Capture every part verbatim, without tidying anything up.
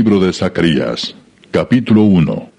Libro de Zacarías, capítulo uno.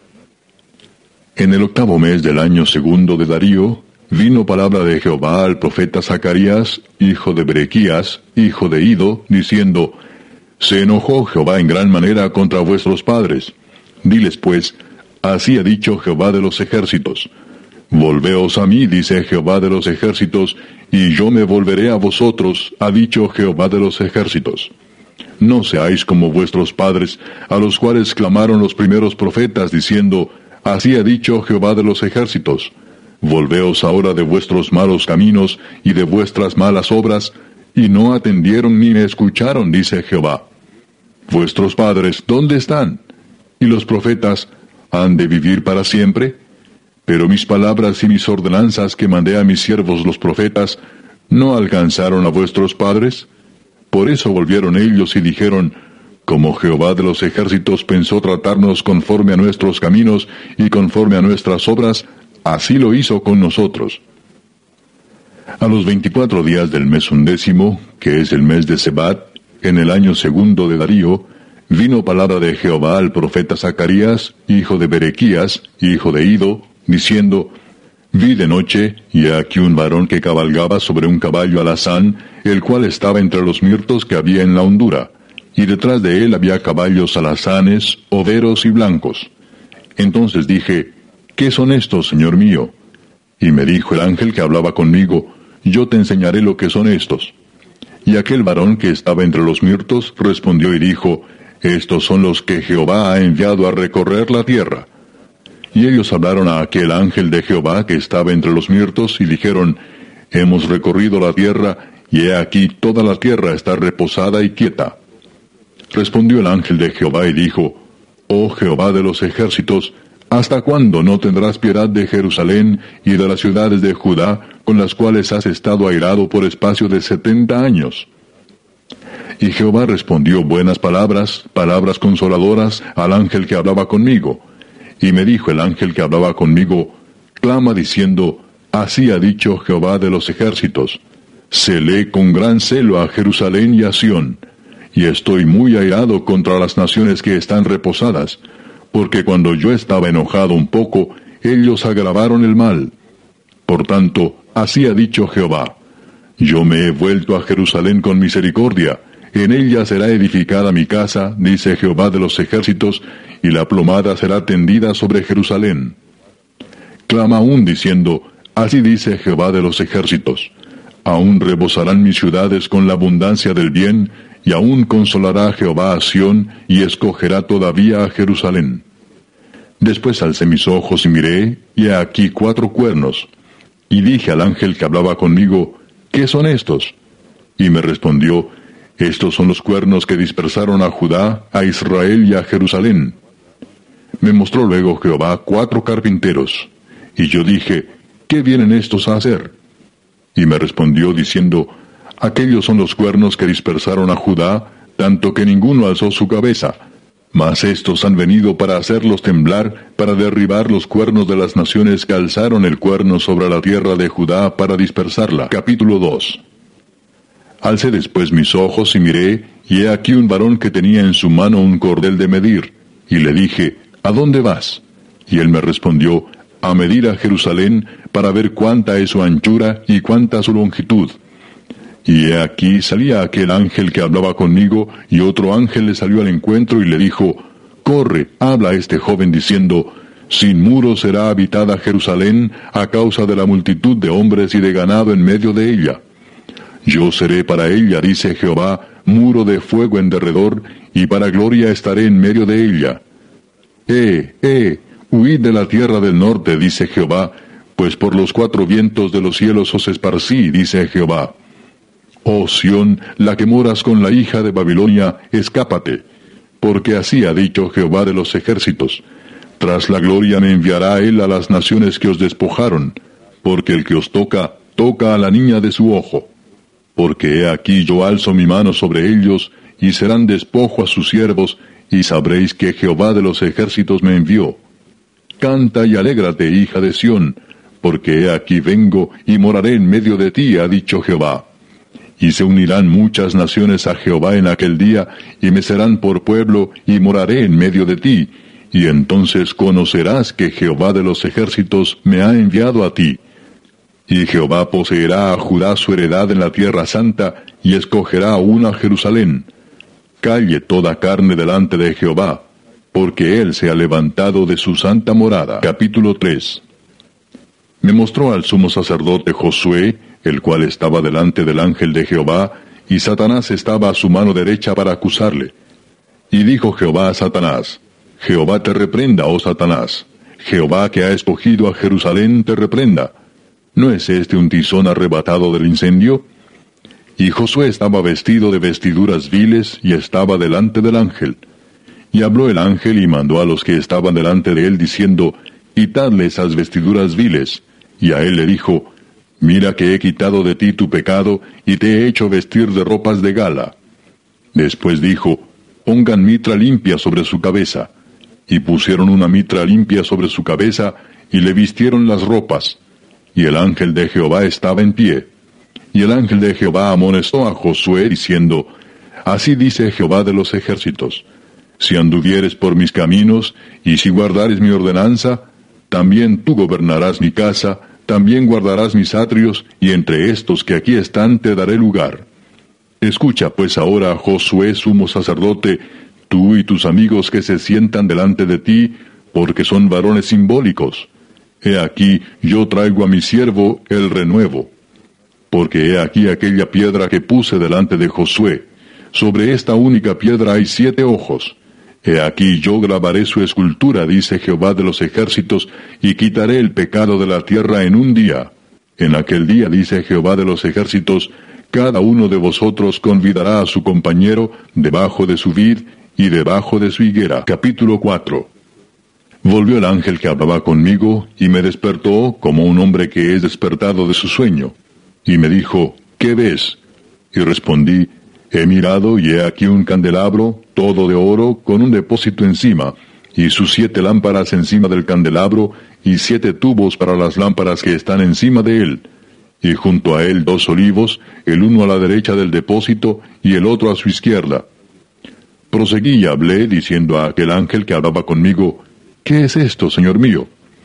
En el octavo mes del año segundo de Darío, vino palabra de Jehová al profeta Zacarías, hijo de Berequías, hijo de Ido, diciendo: Se enojó Jehová en gran manera contra vuestros padres. Diles pues: Así ha dicho Jehová de los ejércitos: Volveos a mí, dice Jehová de los ejércitos, y yo me volveré a vosotros, ha dicho Jehová de los ejércitos. No seáis como vuestros padres, a los cuales clamaron los primeros profetas, diciendo: Así ha dicho Jehová de los ejércitos: Volveos ahora de vuestros malos caminos y de vuestras malas obras, y no atendieron ni me escucharon, dice Jehová. Vuestros padres, ¿dónde están? Y los profetas, ¿han de vivir para siempre? Pero mis palabras y mis ordenanzas que mandé a mis siervos los profetas, ¿no alcanzaron a vuestros padres? Por eso volvieron ellos y dijeron: Como Jehová de los ejércitos pensó tratarnos conforme a nuestros caminos y conforme a nuestras obras, así lo hizo con nosotros. A los veinticuatro días del mes undécimo, que es el mes de Sebat, en el año segundo de Darío, vino palabra de Jehová al profeta Zacarías, hijo de Berequías, hijo de Ido, diciendo: Vi de noche, y he aquí un varón que cabalgaba sobre un caballo alazán, el cual estaba entre los mirtos que había en la hondura, y detrás de él había caballos alazanes, overos y blancos. Entonces dije: ¿Qué son estos, Señor mío? Y me dijo el ángel que hablaba conmigo: Yo te enseñaré lo que son estos. Y aquel varón que estaba entre los mirtos respondió y dijo: Estos son los que Jehová ha enviado a recorrer la tierra. Y ellos hablaron a aquel ángel de Jehová que estaba entre los mirtos, y dijeron: Hemos recorrido la tierra, y he aquí toda la tierra está reposada y quieta. Respondió el ángel de Jehová y dijo: Oh Jehová de los ejércitos, ¿hasta cuándo no tendrás piedad de Jerusalén y de las ciudades de Judá, con las cuales has estado airado por espacio de setenta años? Y Jehová respondió buenas palabras, palabras consoladoras, al ángel que hablaba conmigo. Y me dijo el ángel que hablaba conmigo: Clama diciendo: Así ha dicho Jehová de los ejércitos: Celé con gran celo a Jerusalén y a Sión, y estoy muy airado contra las naciones que están reposadas, porque cuando yo estaba enojado un poco, ellos agravaron el mal. Por tanto, así ha dicho Jehová: Yo me he vuelto a Jerusalén con misericordia, en ella será edificada mi casa, dice Jehová de los ejércitos, y la plomada será tendida sobre Jerusalén. Clama aún diciendo: Así dice Jehová de los ejércitos: Aún rebosarán mis ciudades con la abundancia del bien, y aún consolará Jehová a Sión, y escogerá todavía a Jerusalén. Después alcé mis ojos y miré, y he aquí cuatro cuernos. Y dije al ángel que hablaba conmigo: ¿Qué son estos? Y me respondió: Estos son los cuernos que dispersaron a Judá, a Israel y a Jerusalén. Me mostró luego Jehová cuatro carpinteros. Y yo dije: ¿Qué vienen estos a hacer? Y me respondió diciendo: Aquellos son los cuernos que dispersaron a Judá, tanto que ninguno alzó su cabeza. Mas estos han venido para hacerlos temblar, para derribar los cuernos de las naciones que alzaron el cuerno sobre la tierra de Judá para dispersarla. Capítulo dos. Alcé después mis ojos y miré, y he aquí un varón que tenía en su mano un cordel de medir. Y le dije: ¿A dónde vas? Y él me respondió: A medir a Jerusalén, para ver cuánta es su anchura y cuánta su longitud. Y he aquí salía aquel ángel que hablaba conmigo, y otro ángel le salió al encuentro y le dijo: Corre, habla a este joven diciendo: Sin muro será habitada Jerusalén, a causa de la multitud de hombres y de ganado en medio de ella. Yo seré para ella, dice Jehová, muro de fuego en derredor, y para gloria estaré en medio de ella. Eh, eh, huid de la tierra del norte, dice Jehová, pues por los cuatro vientos de los cielos os esparcí, dice Jehová. Oh Sión, la que moras con la hija de Babilonia, escápate, porque así ha dicho Jehová de los ejércitos: Tras la gloria me enviará él a las naciones que os despojaron, porque el que os toca, toca a la niña de su ojo. Porque he aquí yo alzo mi mano sobre ellos, y serán despojo a sus siervos, y sabréis que Jehová de los ejércitos me envió. Canta y alégrate, hija de Sión, porque he aquí vengo y moraré en medio de ti, ha dicho Jehová. Y se unirán muchas naciones a Jehová en aquel día, y me serán por pueblo, y moraré en medio de ti. Y entonces conocerás que Jehová de los ejércitos me ha enviado a ti. Y Jehová poseerá a Judá su heredad en la tierra santa, y escogerá aún a Jerusalén. Calle toda carne delante de Jehová, porque él se ha levantado de su santa morada. Capítulo tres. Me mostró al sumo sacerdote Josué, el cual estaba delante del ángel de Jehová, y Satanás estaba a su mano derecha para acusarle. Y dijo Jehová a Satanás: Jehová te reprenda, oh Satanás. Jehová que ha escogido a Jerusalén te reprenda. ¿No es este un tizón arrebatado del incendio? Y Josué estaba vestido de vestiduras viles, y estaba delante del ángel. Y habló el ángel y mandó a los que estaban delante de él, diciendo: Quitadle esas vestiduras viles. Y a él le dijo: Mira que he quitado de ti tu pecado, y te he hecho vestir de ropas de gala. Después dijo: Pongan mitra limpia sobre su cabeza. Y pusieron una mitra limpia sobre su cabeza, y le vistieron las ropas. Y el ángel de Jehová estaba en pie. Y el ángel de Jehová amonestó a Josué, diciendo: Así dice Jehová de los ejércitos: Si anduvieres por mis caminos, y si guardares mi ordenanza, también tú gobernarás mi casa, también guardarás mis atrios, y entre estos que aquí están te daré lugar. Escucha pues ahora, Josué, sumo sacerdote, tú y tus amigos que se sientan delante de ti, porque son varones simbólicos. He aquí, yo traigo a mi siervo el renuevo. Porque he aquí aquella piedra que puse delante de Josué. Sobre esta única piedra hay siete ojos. He aquí yo grabaré su escultura, dice Jehová de los ejércitos, y quitaré el pecado de la tierra en un día. En aquel día, dice Jehová de los ejércitos, cada uno de vosotros convidará a su compañero debajo de su vid y debajo de su higuera. Capítulo cuatro. Volvió el ángel que hablaba conmigo, y me despertó como un hombre que es despertado de su sueño. Y me dijo: ¿Qué ves? Y respondí: He mirado, y he aquí un candelabro, todo de oro, con un depósito encima, y sus siete lámparas encima del candelabro, y siete tubos para las lámparas que están encima de él. Y junto a él dos olivos, el uno a la derecha del depósito, y el otro a su izquierda. Proseguí y hablé, diciendo a aquel ángel que hablaba conmigo: ¿Qué es esto, señor mío?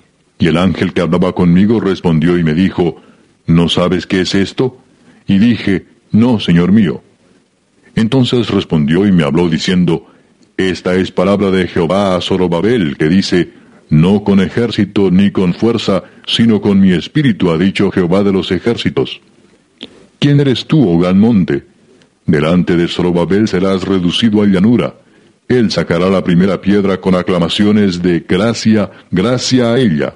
Y el ángel que hablaba conmigo respondió y me dijo: ¿No sabes qué es esto? Y dije: No, señor mío. Entonces respondió y me habló diciendo: Esta es palabra de Jehová a Zorobabel, que dice: No con ejército ni con fuerza, sino con mi espíritu, ha dicho Jehová de los ejércitos. ¿Quién eres tú, oh gran monte? Delante de Zorobabel serás reducido a llanura. Él sacará la primera piedra con aclamaciones de gracia, gracia a ella.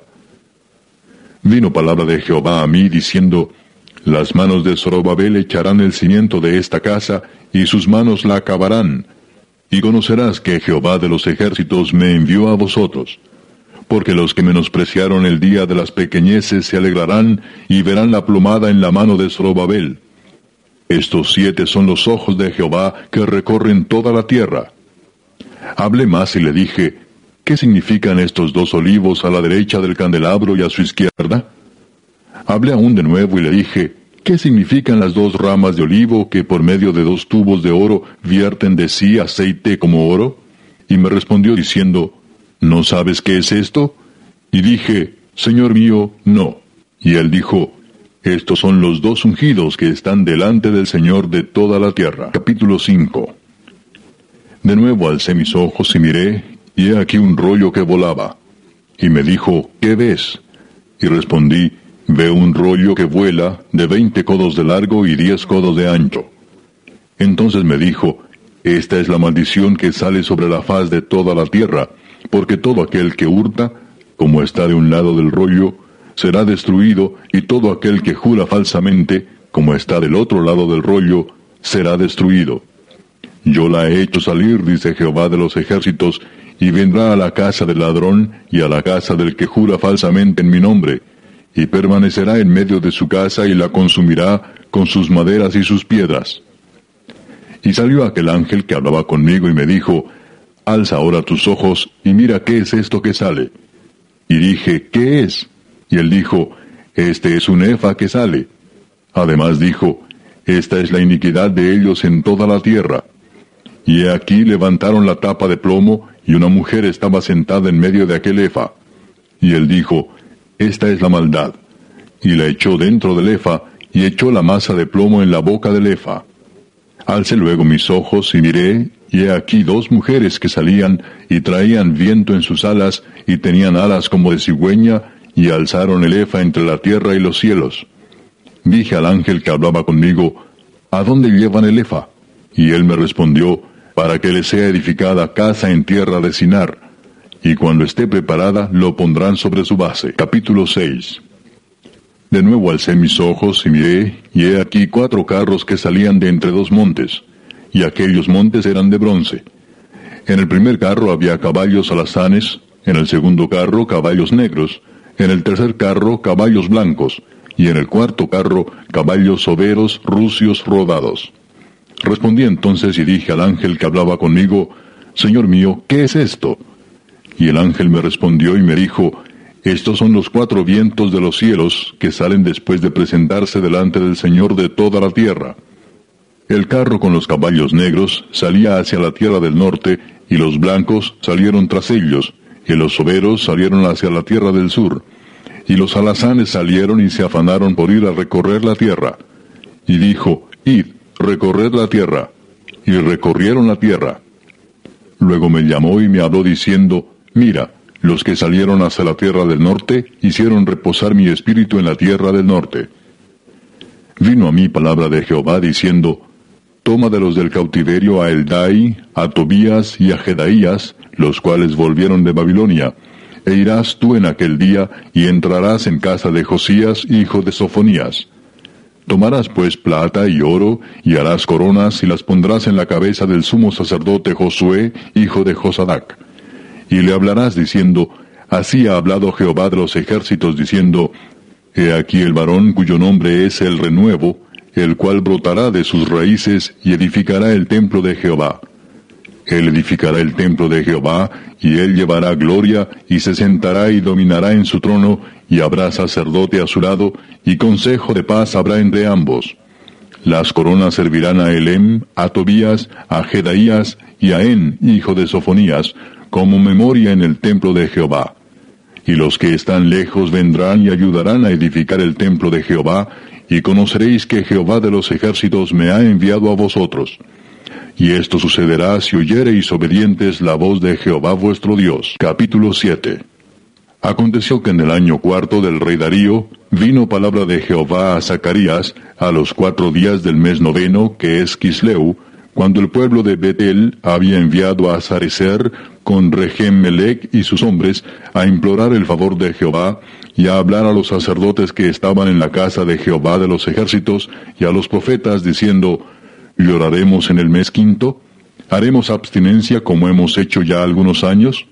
Vino palabra de Jehová a mí, diciendo: Las manos de Zorobabel echarán el cimiento de esta casa, y sus manos la acabarán. Y conocerás que Jehová de los ejércitos me envió a vosotros. Porque los que menospreciaron el día de las pequeñeces se alegrarán, y verán la plomada en la mano de Zorobabel. Estos siete son los ojos de Jehová que recorren toda la tierra. Hablé más y le dije: ¿Qué significan estos dos olivos a la derecha del candelabro y a su izquierda? Hablé aún de nuevo y le dije: ¿Qué significan las dos ramas de olivo que por medio de dos tubos de oro vierten de sí aceite como oro? Y me respondió diciendo: ¿No sabes qué es esto? Y dije: Señor mío, no. Y él dijo: Estos son los dos ungidos que están delante del Señor de toda la tierra. Capítulo cinco. De nuevo alcé mis ojos y miré, y he aquí un rollo que volaba. Y me dijo: ¿Qué ves? Y respondí: Veo un rollo que vuela, de veinte codos de largo y diez codos de ancho. Entonces me dijo: Esta es la maldición que sale sobre la faz de toda la tierra, porque todo aquel que hurta, como está de un lado del rollo, será destruido, y todo aquel que jura falsamente, como está del otro lado del rollo, será destruido. Yo la he hecho salir, dice Jehová de los ejércitos, y vendrá a la casa del ladrón, y a la casa del que jura falsamente en mi nombre, y permanecerá en medio de su casa, y la consumirá con sus maderas y sus piedras. Y salió aquel ángel que hablaba conmigo, y me dijo: Alza ahora tus ojos, y mira qué es esto que sale. Y dije: ¿Qué es? Y él dijo: Este es un efa que sale. Además dijo: esta es la iniquidad de ellos en toda la tierra. Y he aquí levantaron la tapa de plomo, y una mujer estaba sentada en medio de aquel efa. Y él dijo, esta es la maldad. Y la echó dentro del efa, y echó la masa de plomo en la boca del efa. Alcé luego mis ojos y miré, y he aquí dos mujeres que salían, y traían viento en sus alas, y tenían alas como de cigüeña, y alzaron el efa entre la tierra y los cielos. Dije al ángel que hablaba conmigo, ¿a dónde llevan el efa? Y él me respondió, para que le sea edificada casa en tierra de Sinar, y cuando esté preparada lo pondrán sobre su base. Capítulo seis. De nuevo alcé mis ojos y miré, y he aquí cuatro carros que salían de entre dos montes, y aquellos montes eran de bronce. En el primer carro había caballos alazanes, en el segundo carro caballos negros, en el tercer carro caballos blancos, y en el cuarto carro caballos soberos, rucios, rodados. Respondí entonces y dije al ángel que hablaba conmigo, Señor mío, ¿qué es esto? Y el ángel me respondió y me dijo, estos son los cuatro vientos de los cielos que salen después de presentarse delante del Señor de toda la tierra. El carro con los caballos negros salía hacia la tierra del norte, y los blancos salieron tras ellos, y los soberos salieron hacia la tierra del sur. Y los alazanes salieron y se afanaron por ir a recorrer la tierra. Y dijo, id, recorred la tierra. Y recorrieron la tierra. Luego me llamó y me habló diciendo, mira, los que salieron hacia la tierra del norte hicieron reposar mi espíritu en la tierra del norte. Vino a mí palabra de Jehová diciendo, toma de los del cautiverio a Eldai, a Tobías y a Jedaías, los cuales volvieron de Babilonia, e irás tú en aquel día y entrarás en casa de Josías, hijo de Sofonías. Tomarás pues plata y oro, y harás coronas y las pondrás en la cabeza del sumo sacerdote Josué, hijo de Josadac. Y le hablarás diciendo, así ha hablado Jehová de los ejércitos, diciendo, he aquí el varón cuyo nombre es el renuevo, el cual brotará de sus raíces y edificará el templo de Jehová. Él edificará el templo de Jehová, y él llevará gloria, y se sentará y dominará en su trono, y habrá sacerdote a su lado, y consejo de paz habrá entre ambos. Las coronas servirán a Elem, a Tobías, a Jedaías, y a En, hijo de Sofonías, como memoria en el templo de Jehová. Y los que están lejos vendrán y ayudarán a edificar el templo de Jehová, y conoceréis que Jehová de los ejércitos me ha enviado a vosotros. Y esto sucederá si oyereis obedientes la voz de Jehová vuestro Dios. Capítulo siete. Aconteció que en el año cuarto del rey Darío, vino palabra de Jehová a Zacarías, a los cuatro días del mes noveno, que es Quisleu, cuando el pueblo de Betel había enviado a Sarecer con Regem-Melech y sus hombres a implorar el favor de Jehová, y a hablar a los sacerdotes que estaban en la casa de Jehová de los ejércitos, y a los profetas, diciendo, ¿lloraremos en el mes quinto? ¿Haremos abstinencia como hemos hecho ya algunos años?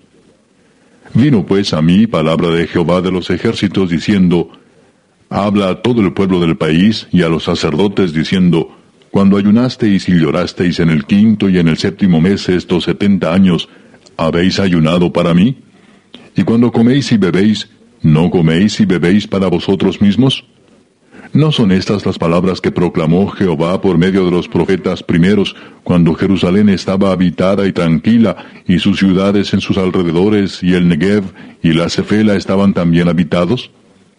Vino pues a mí palabra de Jehová de los ejércitos, diciendo, habla a todo el pueblo del país y a los sacerdotes, diciendo, cuando ayunasteis y llorasteis en el quinto y en el séptimo mes estos setenta años, ¿habéis ayunado para mí? Y cuando coméis y bebéis, ¿no coméis y bebéis para vosotros mismos? ¿No son estas las palabras que proclamó Jehová por medio de los profetas primeros, cuando Jerusalén estaba habitada y tranquila, y sus ciudades en sus alrededores, y el Negev, y la Cefela estaban también habitados?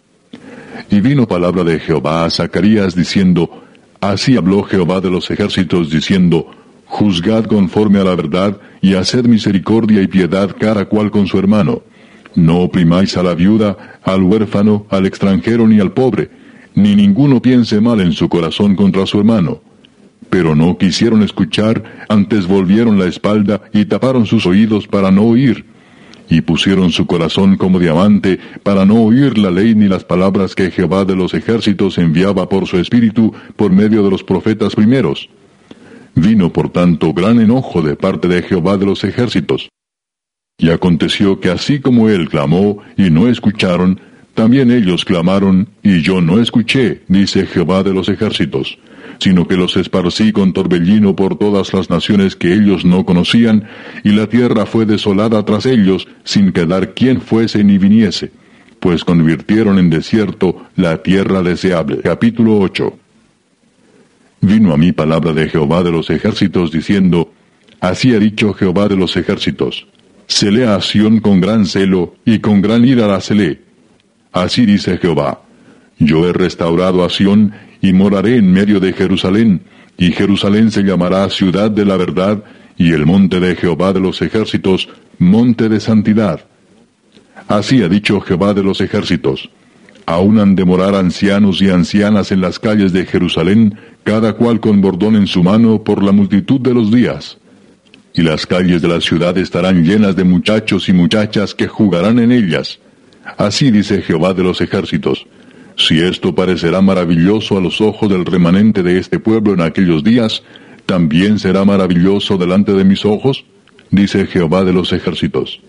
Y vino palabra de Jehová a Zacarías, diciendo, así habló Jehová de los ejércitos, diciendo, juzgad conforme a la verdad, y haced misericordia y piedad cada cual con su hermano. No oprimáis a la viuda, al huérfano, al extranjero ni al pobre, ni ninguno piense mal en su corazón contra su hermano. Pero no quisieron escuchar, antes volvieron la espalda y taparon sus oídos para no oír. Y pusieron su corazón como diamante para no oír la ley ni las palabras que Jehová de los ejércitos enviaba por su espíritu por medio de los profetas primeros. Vino por tanto gran enojo de parte de Jehová de los ejércitos. Y aconteció que así como él clamó y no escucharon, también ellos clamaron, y yo no escuché, dice Jehová de los ejércitos, sino que los esparcí con torbellino por todas las naciones que ellos no conocían, y la tierra fue desolada tras ellos, sin quedar quien fuese ni viniese, pues convirtieron en desierto la tierra deseable. Capítulo ocho. Vino a mí palabra de Jehová de los ejércitos, diciendo, Así ha dicho Jehová de los ejércitos, celé a Sión con gran celo, y con gran ira la celé. Así dice Jehová, yo he restaurado a Sión, y moraré en medio de Jerusalén, y Jerusalén se llamará ciudad de la verdad, y el monte de Jehová de los ejércitos, monte de santidad. Así ha dicho Jehová de los ejércitos, aún han de morar ancianos y ancianas en las calles de Jerusalén, cada cual con bordón en su mano por la multitud de los días. Y las calles de la ciudad estarán llenas de muchachos y muchachas que jugarán en ellas. Así dice Jehová de los ejércitos, si esto parecerá maravilloso a los ojos del remanente de este pueblo en aquellos días, ¿también será maravilloso delante de mis ojos? Dice Jehová de los ejércitos.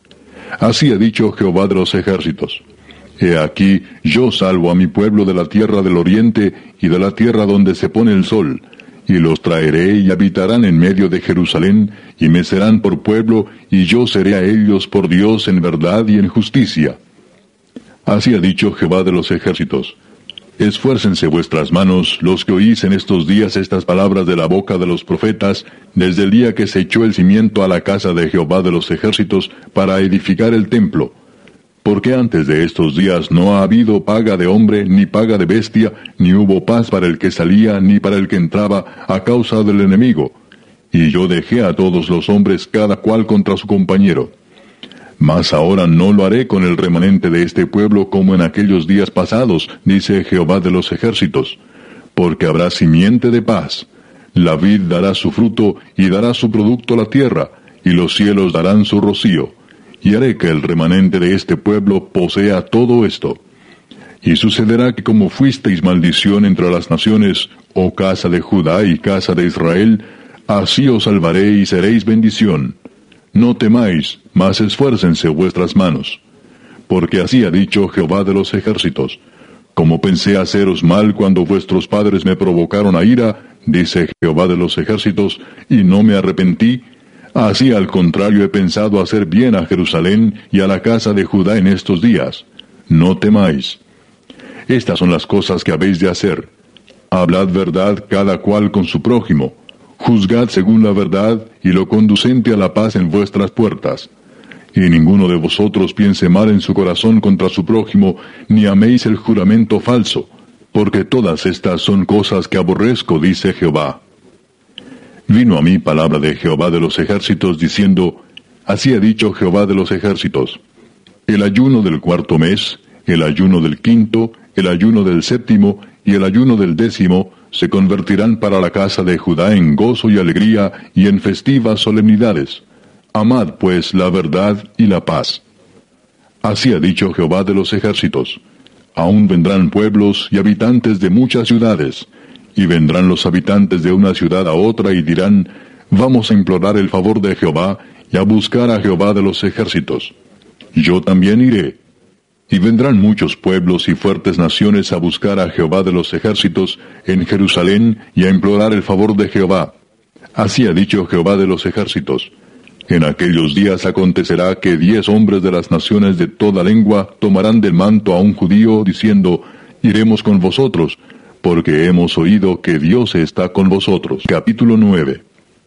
Así ha dicho Jehová de los ejércitos. He aquí, yo salvo a mi pueblo de la tierra del oriente y de la tierra donde se pone el sol, y los traeré y habitarán en medio de Jerusalén, y me serán por pueblo, y yo seré a ellos por Dios en verdad y en justicia. Así ha dicho Jehová de los ejércitos. Esfuércense vuestras manos, los que oís en estos días estas palabras de la boca de los profetas, desde el día que se echó el cimiento a la casa de Jehová de los ejércitos para edificar el templo. Porque antes de estos días no ha habido paga de hombre, ni paga de bestia, ni hubo paz para el que salía, ni para el que entraba, a causa del enemigo. Y yo dejé a todos los hombres cada cual contra su compañero. Mas ahora no lo haré con el remanente de este pueblo como en aquellos días pasados, dice Jehová de los ejércitos, porque habrá simiente de paz. La vid dará su fruto, y dará su producto la tierra, y los cielos darán su rocío. Y haré que el remanente de este pueblo posea todo esto. Y sucederá que como fuisteis maldición entre las naciones, oh casa de Judá y casa de Israel, así os salvaré y seréis bendición. No temáis, mas esfuércense vuestras manos. Porque así ha dicho Jehová de los ejércitos, como pensé haceros mal cuando vuestros padres me provocaron a ira, dice Jehová de los ejércitos, y no me arrepentí, así al contrario he pensado hacer bien a Jerusalén y a la casa de Judá en estos días. No temáis. Estas son las cosas que habéis de hacer. Hablad verdad cada cual con su prójimo. Juzgad según la verdad y lo conducente a la paz en vuestras puertas. Y ninguno de vosotros piense mal en su corazón contra su prójimo, ni améis el juramento falso, porque todas estas son cosas que aborrezco, dice Jehová. Vino a mí palabra de Jehová de los ejércitos, diciendo, Así ha dicho Jehová de los ejércitos, el ayuno del cuarto mes, el ayuno del quinto, el ayuno del séptimo y el ayuno del décimo, se convertirán para la casa de Judá en gozo y alegría y en festivas solemnidades. Amad pues la verdad y la paz. Así ha dicho Jehová de los ejércitos. Aún vendrán pueblos y habitantes de muchas ciudades, y vendrán los habitantes de una ciudad a otra y dirán, vamos a implorar el favor de Jehová y a buscar a Jehová de los ejércitos. Yo también iré. Y vendrán muchos pueblos y fuertes naciones a buscar a Jehová de los ejércitos en Jerusalén y a implorar el favor de Jehová. Así ha dicho Jehová de los ejércitos. En aquellos días acontecerá que diez hombres de las naciones de toda lengua tomarán del manto a un judío, diciendo, iremos con vosotros, porque hemos oído que Dios está con vosotros. Capítulo nueve.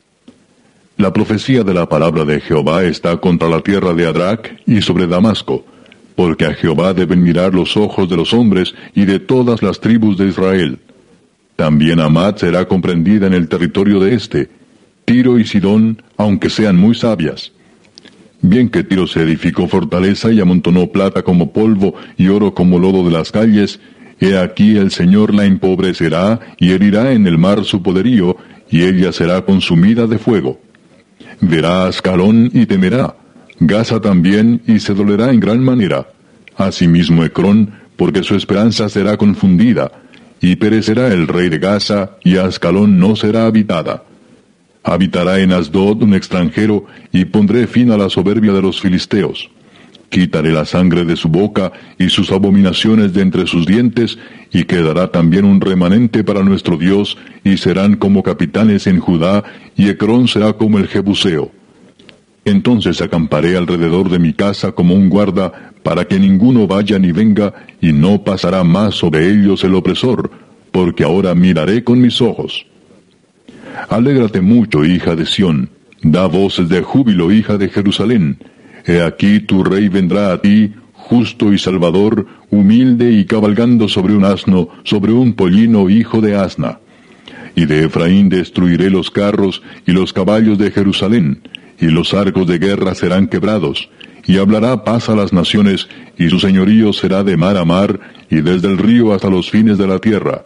La profecía de la palabra de Jehová está contra la tierra de Adrac y sobre Damasco, porque a Jehová deben mirar los ojos de los hombres y de todas las tribus de Israel. También Amad será comprendida en el territorio de éste, Tiro y Sidón, aunque sean muy sabias. Bien que Tiro se edificó fortaleza y amontonó plata como polvo y oro como lodo de las calles, he aquí el Señor la empobrecerá y herirá en el mar su poderío, y ella será consumida de fuego. Verá a Ascalón y temerá, Gaza también, y se dolerá en gran manera. Asimismo Ecrón, porque su esperanza será confundida, y perecerá el rey de Gaza, y Ascalón no será habitada. Habitará en Asdod un extranjero, y pondré fin a la soberbia de los filisteos. Quitaré la sangre de su boca, y sus abominaciones de entre sus dientes, y quedará también un remanente para nuestro Dios, y serán como capitanes en Judá, y Ecrón será como el Jebuseo. Entonces acamparé alrededor de mi casa como un guarda, para que ninguno vaya ni venga, y no pasará más sobre ellos el opresor, porque ahora miraré con mis ojos. Alégrate mucho, hija de Sión, da voces de júbilo, hija de Jerusalén. He aquí tu rey vendrá a ti, justo y salvador, humilde y cabalgando sobre un asno, sobre un pollino hijo de asna. Y de Efraín destruiré los carros y los caballos de Jerusalén, y los arcos de guerra serán quebrados, y hablará paz a las naciones, y su señorío será de mar a mar, y desde el río hasta los fines de la tierra.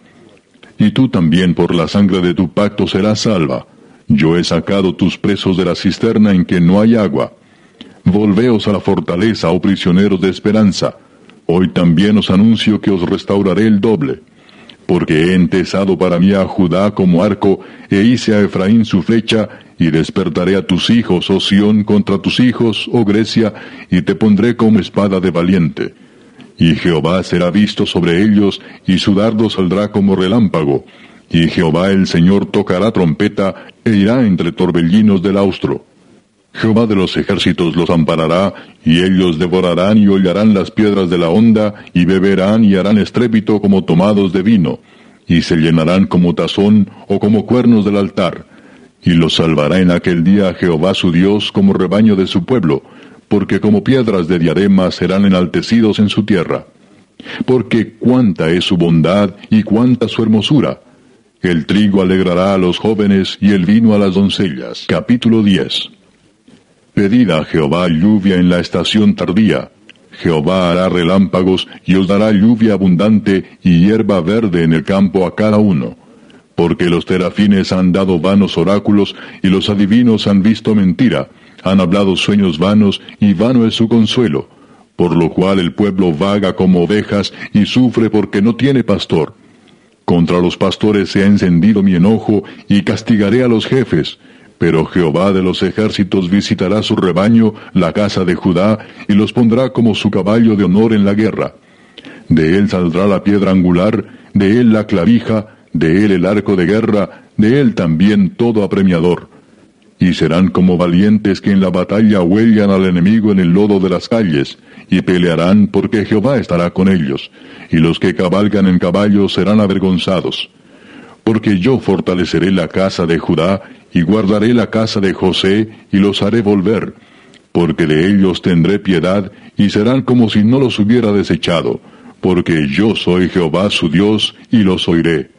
Y tú también por la sangre de tu pacto serás salva. Yo he sacado tus presos de la cisterna en que no hay agua. Volveos a la fortaleza, oh prisioneros de esperanza. Hoy también os anuncio que os restauraré el doble. Porque he entesado para mí a Judá como arco, e hice a Efraín su flecha, y despertaré a tus hijos, oh Sión, contra tus hijos, oh Grecia, y te pondré como espada de valiente. Y Jehová será visto sobre ellos, y su dardo saldrá como relámpago. Y Jehová el Señor tocará trompeta, e irá entre torbellinos del austro. Jehová de los ejércitos los amparará, y ellos devorarán y hollarán las piedras de la honda, y beberán y harán estrépito como tomados de vino, y se llenarán como tazón o como cuernos del altar. Y los salvará en aquel día Jehová su Dios como rebaño de su pueblo, porque como piedras de diadema serán enaltecidos en su tierra. Porque cuánta es su bondad y cuánta su hermosura. El trigo alegrará a los jóvenes y el vino a las doncellas. Capítulo diez. Pedid a Jehová lluvia en la estación tardía. Jehová hará relámpagos y os dará lluvia abundante y hierba verde en el campo a cada uno. Porque los terafines han dado vanos oráculos y los adivinos han visto mentira, han hablado sueños vanos y vano es su consuelo, por lo cual el pueblo vaga como ovejas y sufre porque no tiene pastor. Contra los pastores se ha encendido mi enojo y castigaré a los jefes. Pero Jehová de los ejércitos visitará su rebaño, la casa de Judá, y los pondrá como su caballo de honor en la guerra. De él saldrá la piedra angular, de él la clavija, de él el arco de guerra, de él también todo apremiador. Y serán como valientes que en la batalla huellan al enemigo en el lodo de las calles, y pelearán porque Jehová estará con ellos, y los que cabalgan en caballos serán avergonzados. Porque yo fortaleceré la casa de Judá, y guardaré la casa de José, y los haré volver, porque de ellos tendré piedad, y serán como si no los hubiera desechado, porque yo soy Jehová su Dios, y los oiré.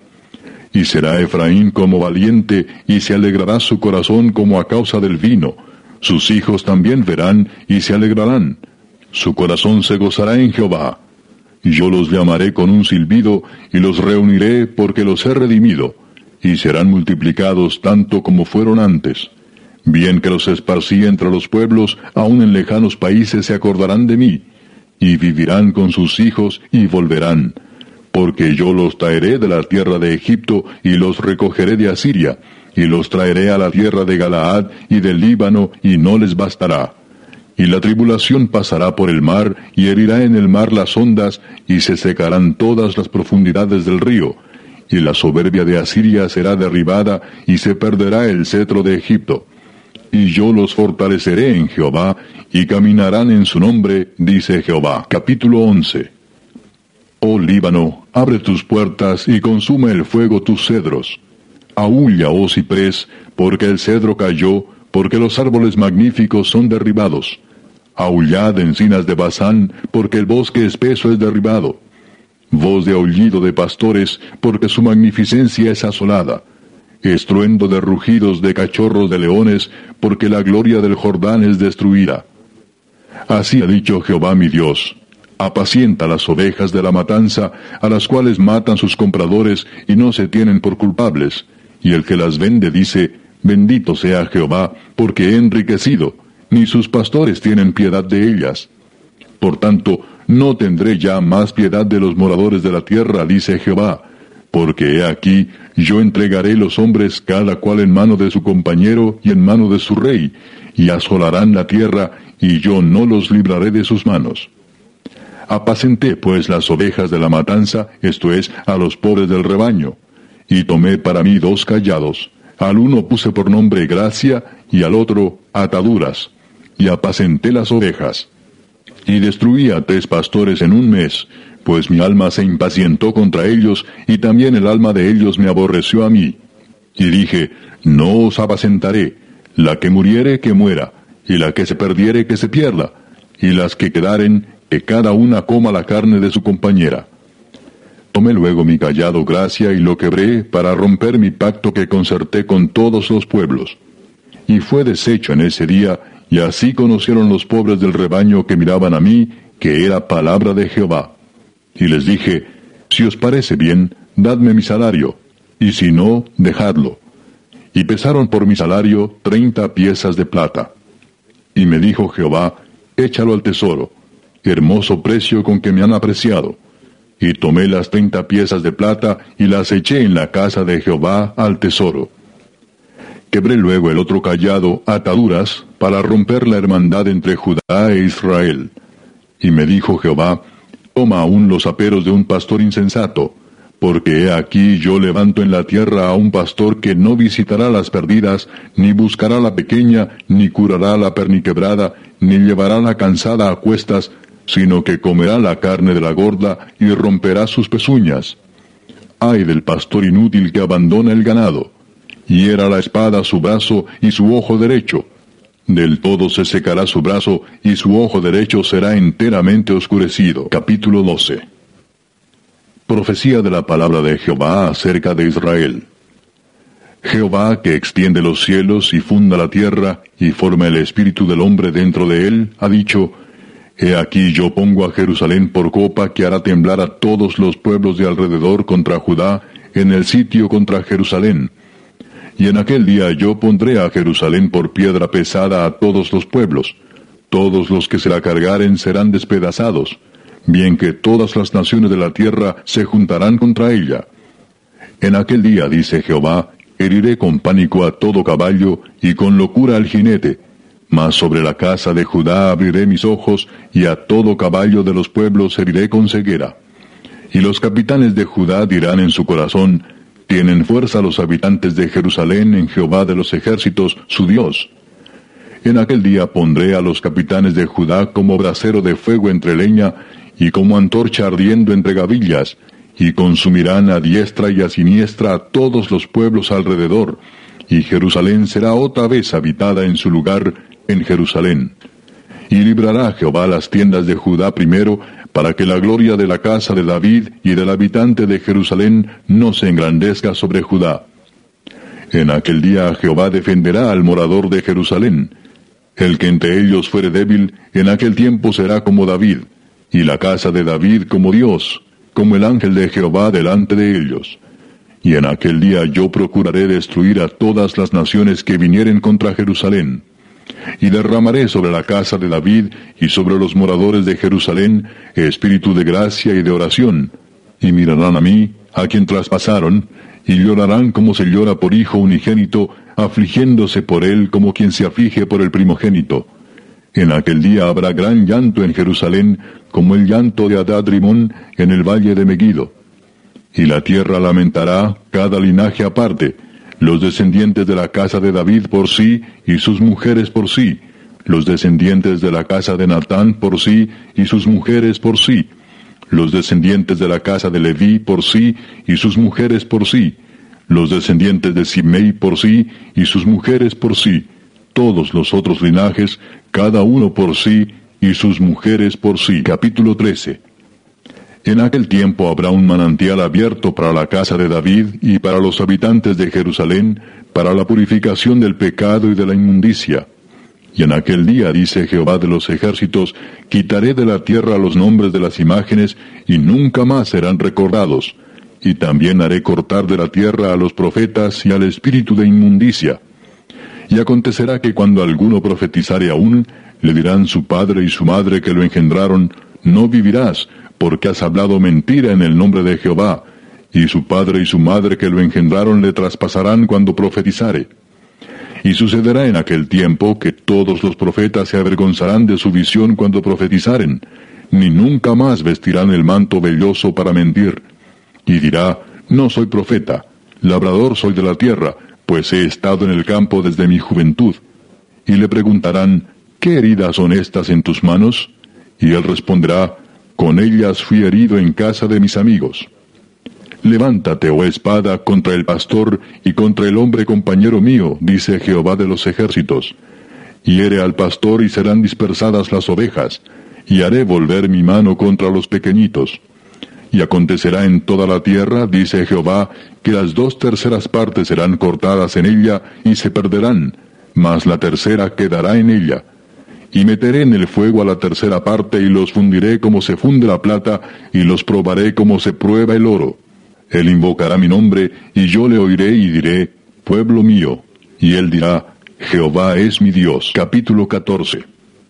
Y será Efraín como valiente, y se alegrará su corazón como a causa del vino. Sus hijos también verán, y se alegrarán. Su corazón se gozará en Jehová. Yo los llamaré con un silbido, y los reuniré porque los he redimido, y serán multiplicados tanto como fueron antes. Bien que los esparcí entre los pueblos, aun en lejanos países se acordarán de mí, y vivirán con sus hijos y volverán. Porque yo los traeré de la tierra de Egipto, y los recogeré de Asiria, y los traeré a la tierra de Galaad y del Líbano, y no les bastará. Y la tribulación pasará por el mar, y herirá en el mar las ondas, y se secarán todas las profundidades del río. Y la soberbia de Asiria será derribada, y se perderá el cetro de Egipto. Y yo los fortaleceré en Jehová, y caminarán en su nombre, dice Jehová. Capítulo once. Oh Líbano, abre tus puertas, y consume el fuego tus cedros. Aúlla, oh ciprés, porque el cedro cayó, porque los árboles magníficos son derribados. Aullad, encinas de Basán, porque el bosque espeso es derribado. Voz de aullido de pastores, porque su magnificencia es asolada. Estruendo de rugidos de cachorros de leones, porque la gloria del Jordán es destruida. Así ha dicho Jehová mi Dios: apacienta las ovejas de la matanza, a las cuales matan sus compradores y no se tienen por culpables. Y el que las vende dice: bendito sea Jehová, porque he enriquecido, ni sus pastores tienen piedad de ellas. Por tanto, no tendré ya más piedad de los moradores de la tierra, dice Jehová, porque he aquí, yo entregaré los hombres cada cual en mano de su compañero y en mano de su rey, y asolarán la tierra, y yo no los libraré de sus manos. Apacenté pues las ovejas de la matanza, esto es, a los pobres del rebaño, y tomé para mí dos callados. Al uno puse por nombre gracia, y al otro ataduras, y apacenté las ovejas. Y destruí a tres pastores en un mes, pues mi alma se impacientó contra ellos, y también el alma de ellos me aborreció a mí. Y dije, no os apacentaré, la que muriere, que muera, y la que se perdiere, que se pierda, y las que quedaren, que cada una coma la carne de su compañera. Tomé luego mi cayado gracia y lo quebré para romper mi pacto que concerté con todos los pueblos. Y fue deshecho en ese día, y así conocieron los pobres del rebaño que miraban a mí, que era palabra de Jehová. Y les dije, si os parece bien, dadme mi salario, y si no, dejadlo. Y pesaron por mi salario treinta piezas de plata. Y me dijo Jehová, échalo al tesoro, hermoso precio con que me han apreciado. Y tomé las treinta piezas de plata, y las eché en la casa de Jehová al tesoro. Quebré luego el otro cayado, ataduras, para romper la hermandad entre Judá e Israel. Y me dijo Jehová, toma aún los aperos de un pastor insensato, porque he aquí yo levanto en la tierra a un pastor que no visitará las perdidas, ni buscará la pequeña, ni curará la perniquebrada, ni llevará la cansada a cuestas, sino que comerá la carne de la gorda y romperá sus pezuñas. Ay del pastor inútil que abandona el ganado. Hiera la espada su brazo y su ojo derecho. Del todo se secará su brazo, y su ojo derecho será enteramente oscurecido. Capítulo doce. Profecía de la palabra de Jehová acerca de Israel. Jehová, que extiende los cielos y funda la tierra, y forma el espíritu del hombre dentro de él, ha dicho, He aquí yo pongo a Jerusalén por copa que hará temblar a todos los pueblos de alrededor contra Judá, en el sitio contra Jerusalén. Y en aquel día yo pondré a Jerusalén por piedra pesada a todos los pueblos. Todos los que se la cargaren serán despedazados, bien que todas las naciones de la tierra se juntarán contra ella. En aquel día, dice Jehová, heriré con pánico a todo caballo, y con locura al jinete. Mas sobre la casa de Judá abriré mis ojos, y a todo caballo de los pueblos heriré con ceguera. Y los capitanes de Judá dirán en su corazón, tienen fuerza los habitantes de Jerusalén en Jehová de los ejércitos, su Dios. En aquel día pondré a los capitanes de Judá como brasero de fuego entre leña, y como antorcha ardiendo entre gavillas, y consumirán a diestra y a siniestra a todos los pueblos alrededor, y Jerusalén será otra vez habitada en su lugar, en Jerusalén. Y librará Jehová las tiendas de Judá primero, para que la gloria de la casa de David y del habitante de Jerusalén no se engrandezca sobre Judá. En aquel día Jehová defenderá al morador de Jerusalén. El que entre ellos fuere débil, en aquel tiempo será como David, y la casa de David como Dios, como el ángel de Jehová delante de ellos. Y en aquel día yo procuraré destruir a todas las naciones que vinieren contra Jerusalén. Y derramaré sobre la casa de David y sobre los moradores de Jerusalén espíritu de gracia y de oración, y mirarán a mí, a quien traspasaron, y llorarán como se llora por hijo unigénito, afligiéndose por él como quien se aflige por el primogénito. En aquel día habrá gran llanto en Jerusalén, como el llanto de Adad-rimón en el valle de Megido. Y la tierra lamentará, cada linaje aparte, los descendientes de la casa de David por sí, y sus mujeres por sí, los descendientes de la casa de Natán por sí, y sus mujeres por sí, los descendientes de la casa de Leví por sí, y sus mujeres por sí, los descendientes de Simei por sí, y sus mujeres por sí, todos los otros linajes, cada uno por sí, y sus mujeres por sí. Capítulo trece. En aquel tiempo habrá un manantial abierto para la casa de David y para los habitantes de Jerusalén, para la purificación del pecado y de la inmundicia. Y en aquel día, dice Jehová de los ejércitos, quitaré de la tierra los nombres de las imágenes, y nunca más serán recordados. Y también haré cortar de la tierra a los profetas y al espíritu de inmundicia. Y acontecerá que cuando alguno profetizare aún, le dirán su padre y su madre que lo engendraron, no vivirás, porque has hablado mentira en el nombre de Jehová, y su padre y su madre que lo engendraron le traspasarán cuando profetizare. Y sucederá en aquel tiempo que todos los profetas se avergonzarán de su visión cuando profetizaren, ni nunca más vestirán el manto velloso para mentir. Y dirá, no soy profeta, labrador soy de la tierra, pues he estado en el campo desde mi juventud. Y le preguntarán, ¿qué heridas son estas en tus manos? Y él responderá: con ellas fui herido en casa de mis amigos. Levántate, oh espada, contra el pastor y contra el hombre compañero mío, dice Jehová de los ejércitos. Hiere al pastor y serán dispersadas las ovejas, y haré volver mi mano contra los pequeñitos. Y acontecerá en toda la tierra, dice Jehová, que las dos terceras partes serán cortadas en ella y se perderán, mas la tercera quedará en ella. Y meteré en el fuego a la tercera parte y los fundiré como se funde la plata, y los probaré como se prueba el oro. Él invocará mi nombre, y yo le oiré y diré: pueblo mío. Y él dirá: Jehová es mi Dios. Capítulo catorce.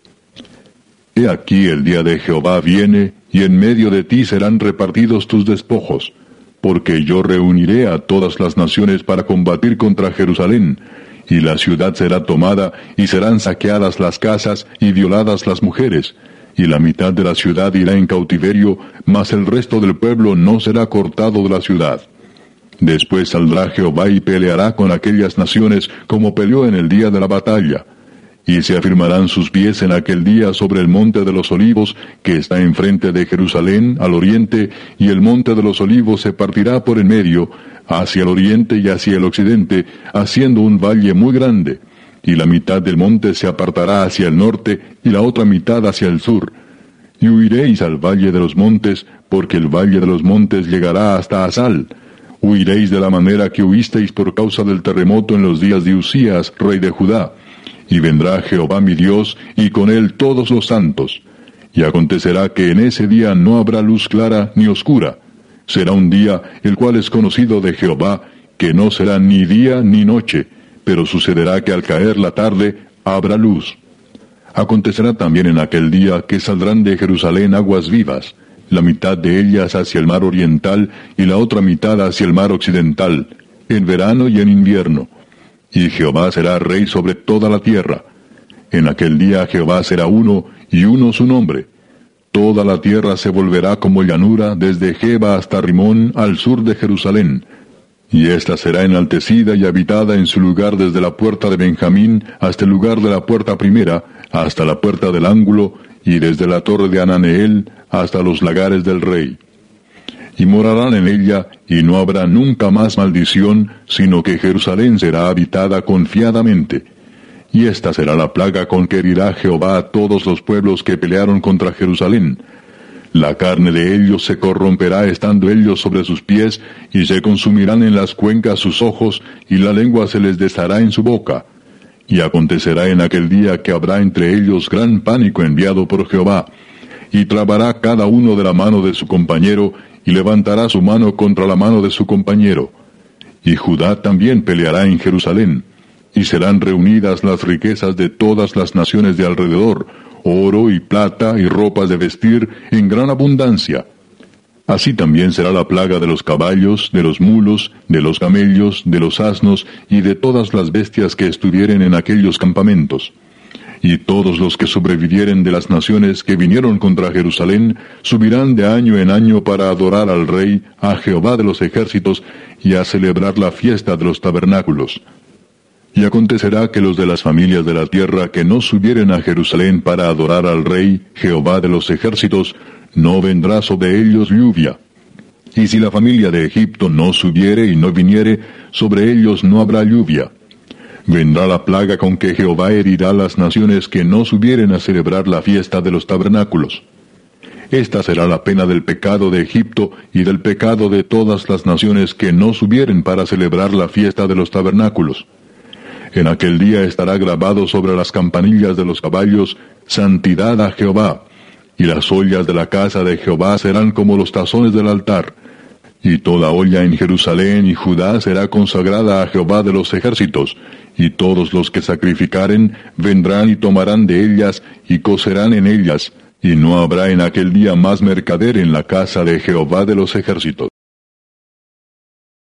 He aquí el día de Jehová viene, y en medio de ti serán repartidos tus despojos, porque yo reuniré a todas las naciones para combatir contra Jerusalén, y la ciudad será tomada, y serán saqueadas las casas, y violadas las mujeres, y la mitad de la ciudad irá en cautiverio, mas el resto del pueblo no será cortado de la ciudad. Después saldrá Jehová y peleará con aquellas naciones como peleó en el día de la batalla. Y se afirmarán sus pies en aquel día sobre el monte de los olivos, que está enfrente de Jerusalén, al oriente, y el monte de los olivos se partirá por en medio, hacia el oriente y hacia el occidente, haciendo un valle muy grande. Y la mitad del monte se apartará hacia el norte, y la otra mitad hacia el sur. Y huiréis al valle de los montes, porque el valle de los montes llegará hasta Asal. Huiréis de la manera que huisteis por causa del terremoto en los días de Usías, rey de Judá. Y vendrá Jehová mi Dios, y con él todos los santos. Y acontecerá que en ese día no habrá luz clara ni oscura. Será un día el cual es conocido de Jehová, que no será ni día ni noche, pero sucederá que al caer la tarde habrá luz. Acontecerá también en aquel día que saldrán de Jerusalén aguas vivas, la mitad de ellas hacia el mar oriental y la otra mitad hacia el mar occidental, en verano y en invierno. Y Jehová será rey sobre toda la tierra. En aquel día Jehová será uno, y uno su nombre. Toda la tierra se volverá como llanura, desde Geba hasta Rimón, al sur de Jerusalén. Y ésta será enaltecida y habitada en su lugar desde la puerta de Benjamín hasta el lugar de la puerta primera, hasta la puerta del ángulo, y desde la torre de Ananeel hasta los lagares del rey. Y morarán en ella, y no habrá nunca más maldición, sino que Jerusalén será habitada confiadamente. Y esta será la plaga con que herirá Jehová a todos los pueblos que pelearon contra Jerusalén. La carne de ellos se corromperá estando ellos sobre sus pies, y se consumirán en las cuencas sus ojos, y la lengua se les deshará en su boca. Y acontecerá en aquel día que habrá entre ellos gran pánico enviado por Jehová, y trabará cada uno de la mano de su compañero, y levantará su mano contra la mano de su compañero. Y Judá también peleará en Jerusalén, y serán reunidas las riquezas de todas las naciones de alrededor, oro y plata y ropas de vestir en gran abundancia. Así también será la plaga de los caballos, de los mulos, de los camellos, de los asnos y de todas las bestias que estuvieren en aquellos campamentos. Y todos los que sobrevivieren de las naciones que vinieron contra Jerusalén subirán de año en año para adorar al Rey, a Jehová de los ejércitos, y a celebrar la fiesta de los tabernáculos. Y acontecerá que los de las familias de la tierra que no subieren a Jerusalén para adorar al Rey, Jehová de los ejércitos, no vendrá sobre ellos lluvia. Y si la familia de Egipto no subiere y no viniere, sobre ellos no habrá lluvia. Vendrá la plaga con que Jehová herirá las naciones que no subieren a celebrar la fiesta de los tabernáculos. Esta será la pena del pecado de Egipto y del pecado de todas las naciones que no subieren para celebrar la fiesta de los tabernáculos. En aquel día estará grabado sobre las campanillas de los caballos, santidad a Jehová, y las ollas de la casa de Jehová serán como los tazones del altar. Y toda olla en Jerusalén y Judá será consagrada a Jehová de los ejércitos, y todos los que sacrificaren vendrán y tomarán de ellas, y cocerán en ellas, y no habrá en aquel día más mercader en la casa de Jehová de los ejércitos.